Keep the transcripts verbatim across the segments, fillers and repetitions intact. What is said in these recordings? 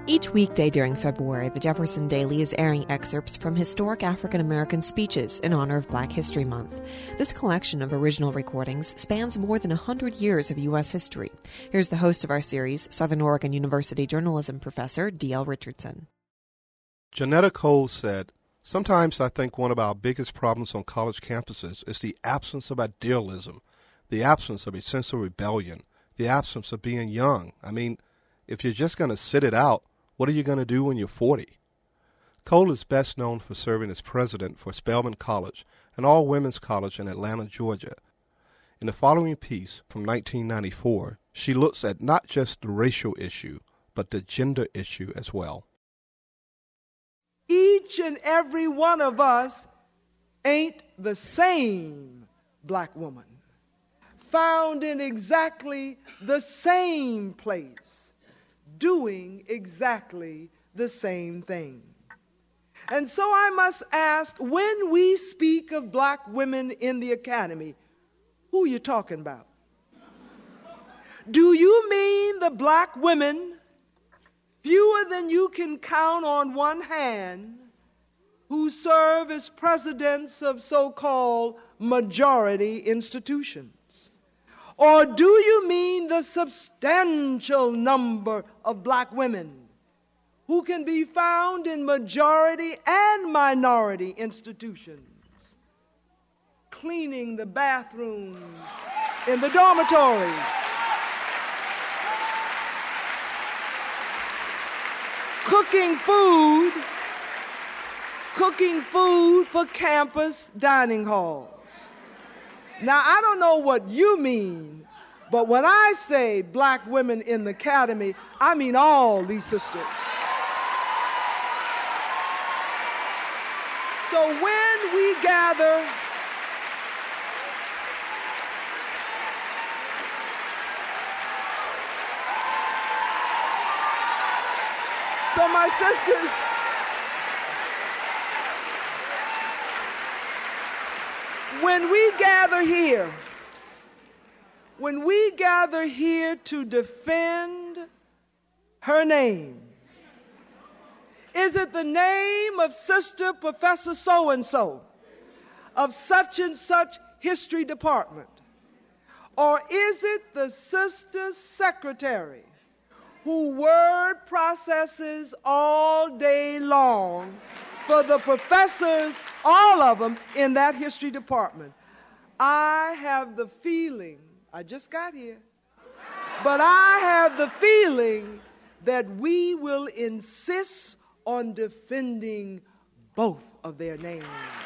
Each weekday during February, the Jefferson Daily is airing excerpts from historic African American speeches in honor of Black History Month. This collection of original recordings spans more than one hundred years of U S history. Here's the host of our series, Southern Oregon University journalism professor D L Richardson. Janetta Cole said, "Sometimes I think one of our biggest problems on college campuses is the absence of idealism, the absence of a sense of rebellion, the absence of being young. I mean, if you're just going to sit it out, what are you going to do when you're forty? Cole is best known for serving as president for Spelman College, an all-women's college in Atlanta, Georgia. In the following piece from nineteen ninety-four, she looks at not just the racial issue, but the gender issue as well. Each and every one of us ain't the same black woman, found in exactly the same place, doing exactly the same thing. And so I must ask, when we speak of black women in the academy, who are you talking about? Do you mean the black women, fewer than you can count on one hand, who serve as presidents of so-called majority institutions? Or do you mean the substantial number of black women who can be found in majority and minority institutions, cleaning the bathrooms in the dormitories, cooking food, cooking food for campus dining halls? Now, I don't know what you mean, but when I say black women in the academy, I mean all these sisters. So when we gather, so my sisters, when we gather here, when we gather here to defend her name, is it the name of Sister Professor so-and-so of such and such history department? Or is it the Sister Secretary who word processes all day long for the professors, all of them, in that history department? I have the feeling, I just got here, but I have the feeling that we will insist on defending both of their names.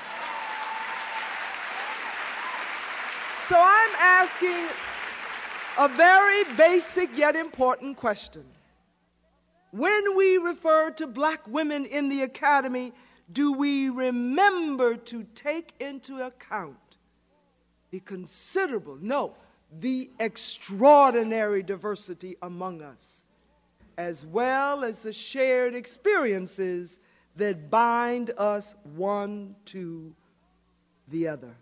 So I'm asking a very basic yet important question. When we refer to black women in the academy, do we remember to take into account the considerable, no, the extraordinary diversity among us, as well as the shared experiences that bind us one to the other?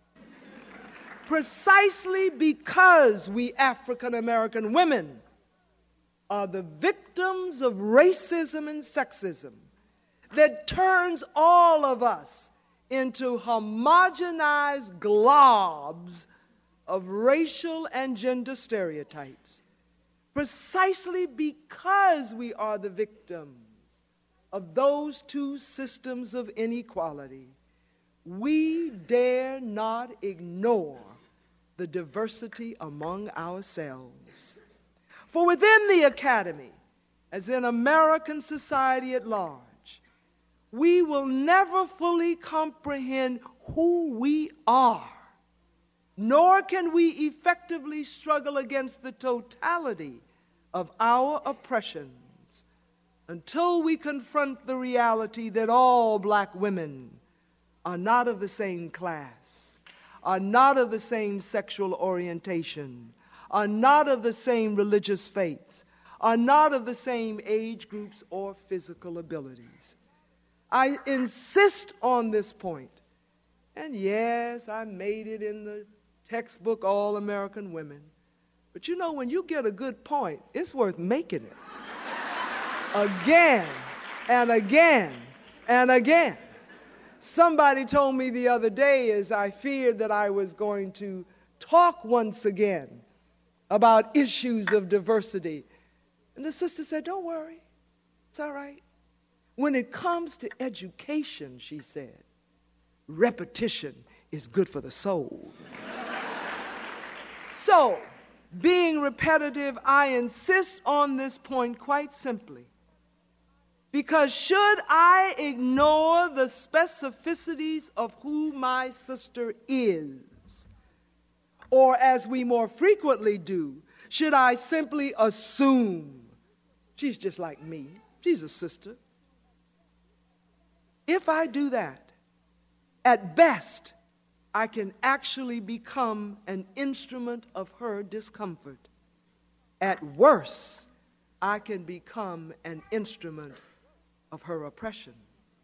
Precisely because we African American women are the victims of racism and sexism that turns all of us into homogenized globs of racial and gender stereotypes. Precisely because we are the victims of those two systems of inequality, we dare not ignore the diversity among ourselves. For within the academy, as in American society at large, we will never fully comprehend who we are, nor can we effectively struggle against the totality of our oppressions until we confront the reality that all black women are not of the same class, are not of the same sexual orientation, are not of the same religious faiths, are not of the same age groups or physical abilities. I insist on this point. And yes, I made it in the textbook All American Women. But you know, when you get a good point, it's worth making it. again and again and again. Somebody told me the other day, as I feared that I was going to talk once again about issues of diversity, and the sister said, don't worry, it's all right. When it comes to education, she said, repetition is good for the soul. So, being repetitive, I insist on this point quite simply. Because should I ignore the specificities of who my sister is, or as we more frequently do, should I simply assume she's just like me, she's a sister? If I do that, at best, I can actually become an instrument of her discomfort. At worst, I can become an instrument of her oppression.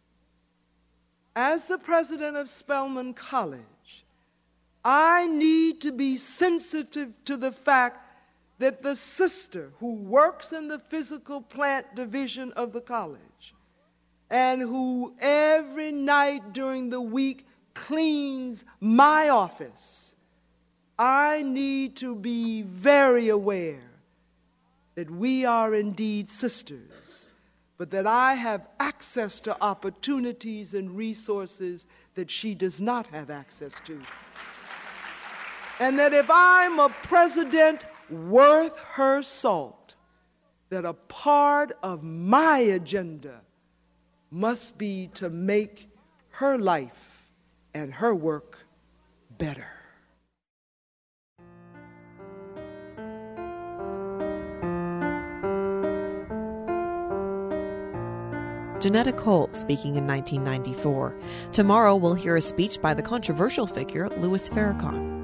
As the president of Spelman College, I need to be sensitive to the fact that the sister who works in the physical plant division of the college and who every night during the week cleans my office, I need to be very aware that we are indeed sisters, but that I have access to opportunities and resources that she does not have access to. And that if I'm a president worth her salt, that a part of my agenda must be to make her life and her work better. Janetta Cole speaking in nineteen ninety-four. Tomorrow we'll hear a speech by the controversial figure Louis Farrakhan.